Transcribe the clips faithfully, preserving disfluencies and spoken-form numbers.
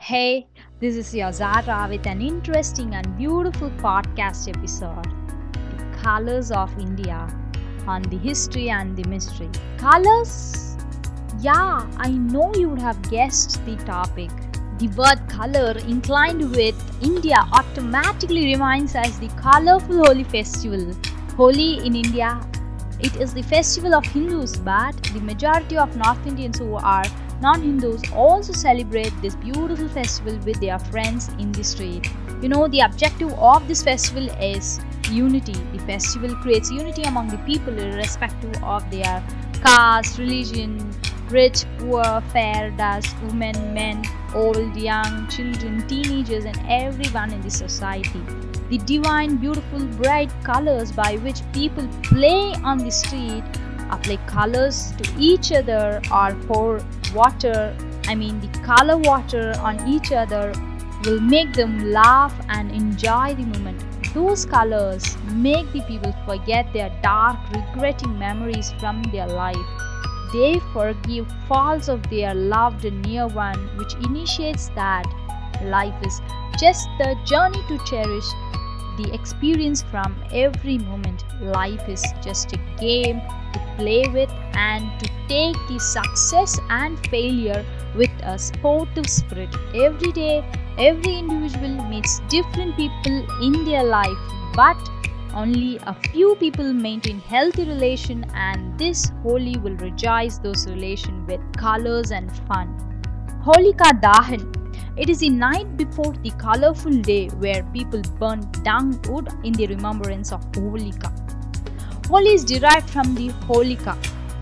Hey, this is your Zara with an interesting and beautiful podcast episode, The Colors of India, on the history and the mystery. Colors? Yeah, I know you would have guessed the topic. The word color inclined with India automatically reminds us the colorful Holi festival. Holi in India, it is the festival of Hindus, but the majority of North Indians who are non-Hindus also celebrate this beautiful festival with their friends in the street. You know, the objective of this festival is unity. The festival creates unity among the people irrespective of their caste, religion, rich, poor, fair, dust, women, men, old, young, children, teenagers, and everyone in the society. The divine, beautiful, bright colors by which people play on the street apply colors to each other or pour water, I mean the color water on each other will make them laugh and enjoy the moment. Those colors make the people forget their dark, regretting memories from their life. They forgive faults of their loved and near one, which initiates that life is just the journey to cherish the experience from every moment. Life is just a game to play with and to take the success and failure with a sportive spirit. Every day, every individual meets different people in their life, but only a few people maintain healthy relation, and this Holi will rejoice those relations with colors and fun. Holika Dahan. It is the night before the colorful day where people burn dung wood in the remembrance of Holika. Holi is derived from the Holika.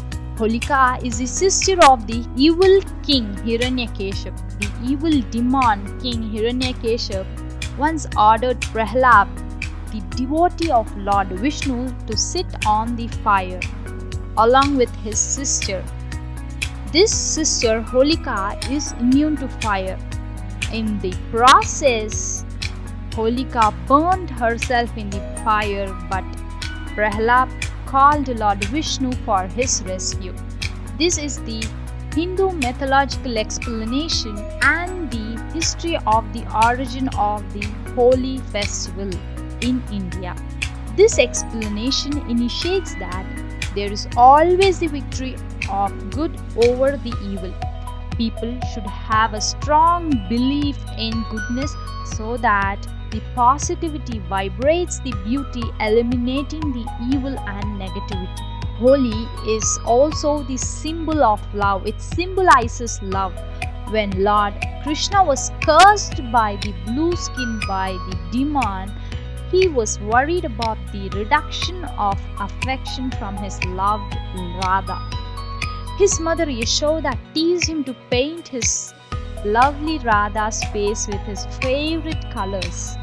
Holika is the sister of the evil king Hiranyakeshap. The evil demon king Hiranyakeshap once ordered Prahlad, the devotee of Lord Vishnu, to sit on the fire along with his sister. This sister Holika is immune to fire. In the process, Holika burned herself in the fire, but Prahlad called Lord Vishnu for his rescue. This is the Hindu mythological explanation and the history of the origin of the Holi festival in India. This explanation initiates that there is always the victory of good over the evil. People should have a strong belief in goodness so that the positivity vibrates the beauty, eliminating the evil and negativity. Holi is also the symbol of love. It symbolizes love. When Lord Krishna was cursed by the blue skin by the demon, he was worried about the reduction of affection from his loved Radha. His mother Yashoda teased him to paint his lovely Radha's face with his favorite colors.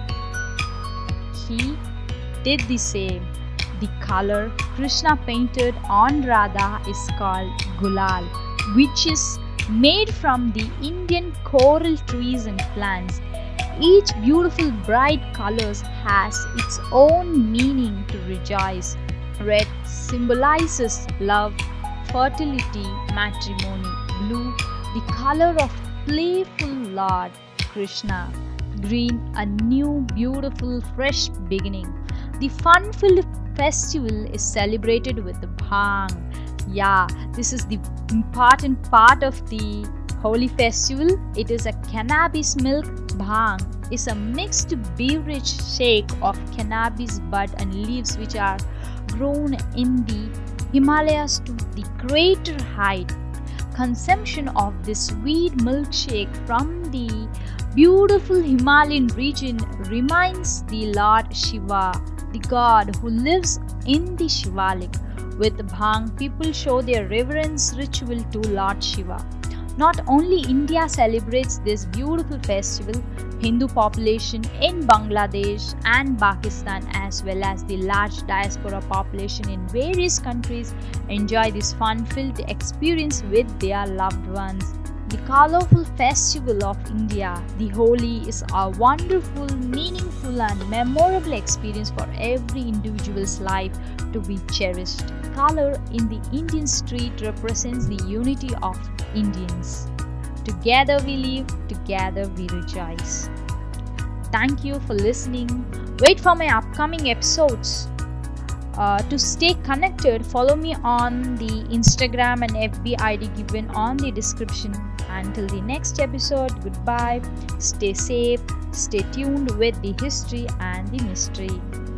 He did the same. The color Krishna painted on Radha is called Gulal, which is made from the Indian coral trees and plants. Each beautiful bright colors has its own meaning to rejoice. Red symbolizes love, fertility, matrimony. Blue, the color of playful Lord Krishna. Green, a new, beautiful, fresh beginning. The fun-filled festival is celebrated with the bhang. Yeah, this is the important part of the Holi festival. It is a cannabis milk. Bhang is a mixed beverage shake of cannabis bud and leaves which are grown in the Himalayas to the greater height. Consumption of this sweet milkshake from the beautiful Himalayan region reminds the Lord Shiva, the god who lives in the Shivalik. With bhang, people show their reverence ritual to Lord Shiva. Not only India celebrates this beautiful festival, Hindu population in Bangladesh and Pakistan as well as the large diaspora population in various countries enjoy this fun-filled experience with their loved ones. The colorful festival of India, the Holi, is a wonderful, meaningful and memorable experience for every individual's life to be cherished. Color in the Indian street represents the unity of Indians. Together we live, together we rejoice. Thank you for listening. Wait for my upcoming episodes. Uh, to stay connected, follow me on the Instagram and F B I D given on the description. Until the next episode, goodbye. Stay safe, stay tuned with the history and the mystery.